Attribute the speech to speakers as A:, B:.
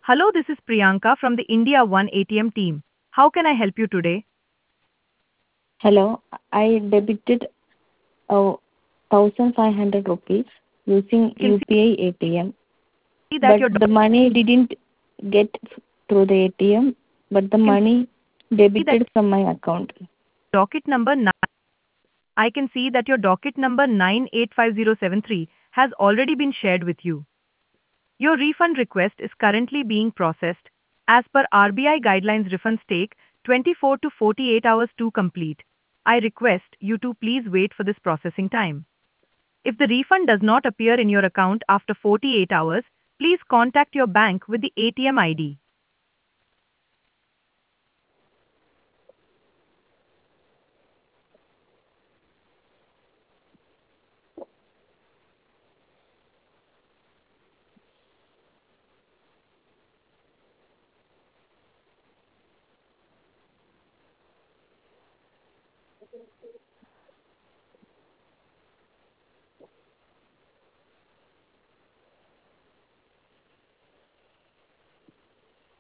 A: Hello, this is Priyanka from the India One ATM team. How can I help you today?
B: Hello, I debited 1,500 rupees using
A: I can
B: UPI ATM,
A: see that
B: but
A: your
B: the money didn't get through the ATM, but the
A: can
B: money
A: see that
B: debited from my account.
A: docket number 9. I can see that your docket number 985073 has already been shared with you. Your refund request is currently being processed. As per RBI guidelines, refunds take 24 to 48 hours to complete. I request you to please wait for this processing time. If the refund does not appear in your account after 48 hours, please contact your bank with the ATM ID.